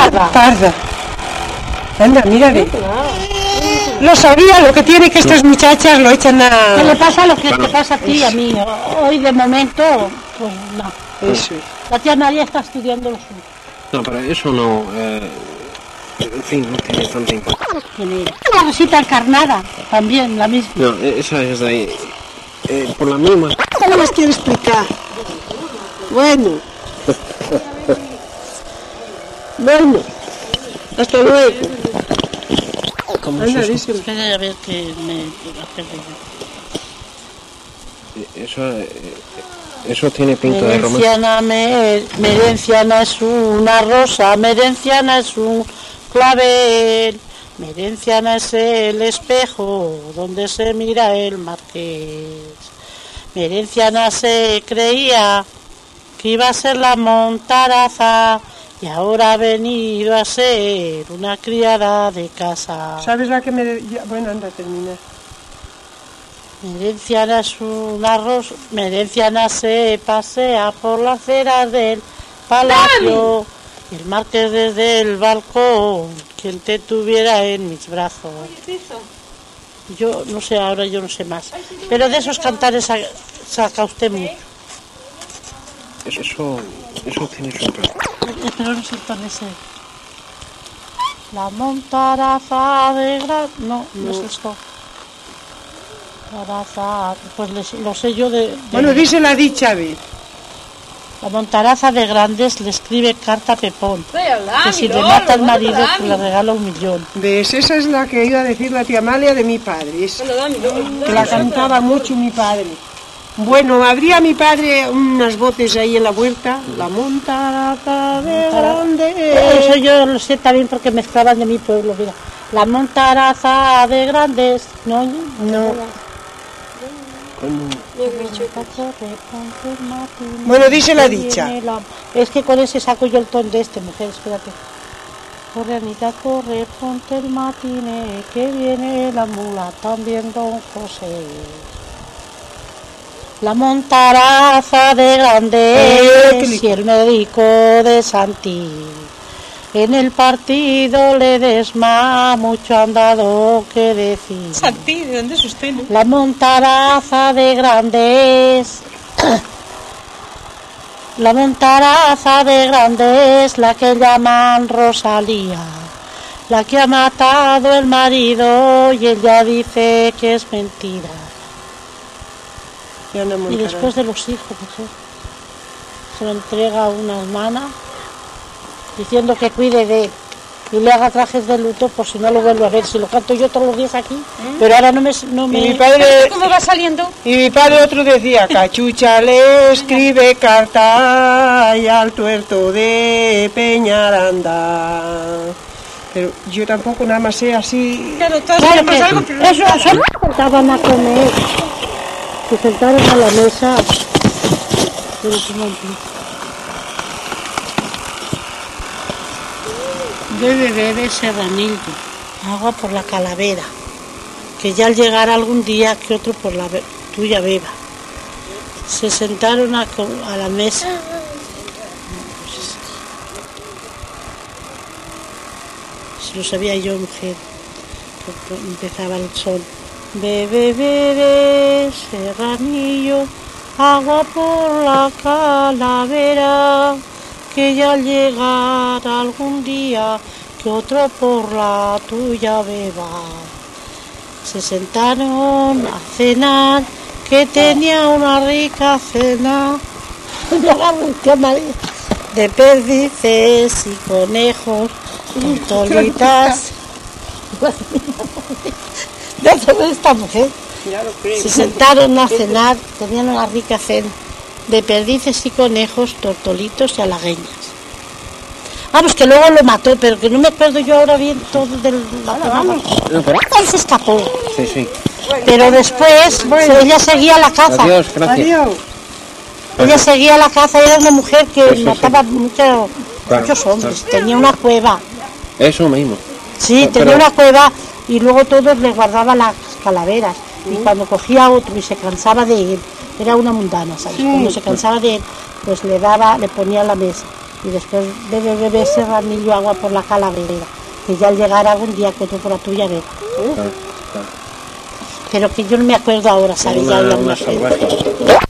parda. Anda, mírale. Lo sabía, lo que tiene que estas muchachas lo echan a... ¿Qué le pasa lo que te pasa a ti y a mí? Hoy de momento, pues no. Eso es. La tía María está estudiando lo suyo. No, pero eso no... en fin, no tiene tanta importancia. La rosita encarnada, también, la misma. No, esa es de ahí. Por la misma. ¿Cómo les quiero explicar? Bueno. Bueno. Hasta luego. ¿Cómo Anda, es eso? díselo. Espera a ver que me Eso tiene pinta de romance. Merenciana es una rosa, merenciana es un clavel, merenciana es el espejo donde se mira el marqués. Merenciana se creía que iba a ser la montaraza y ahora ha venido a ser una criada de casa. ¿Sabes la que me... Bueno, anda, termina. Merenciana es una rosa, merenciana se pasea por las aceras del palacio y el marqués desde el balcón, quien te tuviera en mis brazos. Yo no sé, ahora yo no sé más, pero de esos cantares saca usted mucho. Eso tiene su plan. Pero no sé el tono ese. La montaraza de gran... No es esto. Montaraza, pues lo sé yo de... Bueno, dísela dicha, Xavi. La montaraza de Grandes le escribe carta a Pepón, que si le mata al marido, pues le regala 1.000.000. ¿Ves? Esa es la que iba a decir la tía Amalia de mi padre. Que la cantaba mucho mi padre. Bueno, habría mi padre unas botes ahí en la huerta. La montaraza de Grandes. Eso yo lo sé también porque mezclaban de mi pueblo, mira. La montaraza de Grandes. No. Bueno, dísela dicha. Es que con ese saco yo el ton de este, mujer, espérate. Corre, Anita, corre, ponte el matiné, que viene la mula, también don José. La montaraza de Grandes y el médico de Santí. En el partido le desma mucho han dado que decir. Santí, ¿de dónde es usted? ¿No? La montaraza de Grandes. La montaraza de Grandes, la que llaman Rosalía. La que ha matado el marido y ella dice que es mentira. Y después de los hijos, se lo entrega a una hermana diciendo que cuide de él y le haga trajes de luto por si no lo vuelvo a ver. Si lo canto yo todos los días aquí, pero ahora no me... Y mi padre, ¿Cómo va saliendo? y mi padre otro decía, Cachucha le escribe carta y al tuerto de Peñaranda. Pero yo tampoco nada más sé así... Claro, todos Claro tenemos que algo, pero... eso estaban a comer, se sentaron a la mesa. Bebe serranillo, agua por la calavera, que ya al llegar algún día que otro por la tuya beba. Se sentaron a la mesa. Si lo sabía yo, mujer, empezaba el sol. Bebe serranillo, agua por la calavera, que ya al llegar algún día que otro por la tuya beba. Se sentaron a cenar, que tenía una rica cena de perdices y conejos y tortitas. ¿Dónde esta mujer? Se sentaron a cenar, tenían una rica cena de perdices y conejos, tortolitos y halagueñas. Vamos, que luego lo mató, pero que no me acuerdo yo ahora bien todo del... Él se escapó. Sí. Pero después ella seguía la caza. Adiós, gracias. Adiós. Ella seguía la caza, era una mujer que mataba muchos hombres. Tenía una cueva. Eso mismo. Sí, tenía una cueva y luego todos le guardaba las calaveras. Y cuando cogía a otro y se cansaba de él, era una mundana, ¿sabes? Cuando se cansaba de él, pues le ponía en la mesa. y después debe beber ese ramillo agua por la calavera, que ya al llegar algún día que tú por la tuya ves. Claro, claro. Pero que yo no me acuerdo ahora, ¿sabes? Ya Una me acuerdo. salvaje.